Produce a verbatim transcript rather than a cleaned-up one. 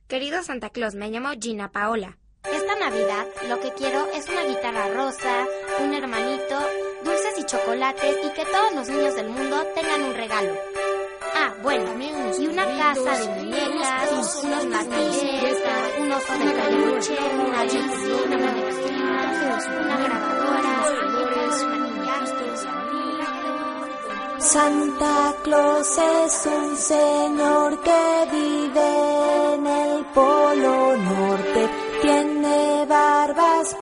Querido Santa Claus, me llamo Gina Paola. Esta Navidad lo que quiero es una guitarra rosa, un hermanito, dulces y chocolates y que todos los niños del mundo tengan un regalo. Ah, bueno, y una casa de muñecas, unos martilleros, un oso de peluche, una bici, una manecita, una grabadora, unos maquillajes. Santa Claus es un señor que vive en el Polo Norte, tiene barba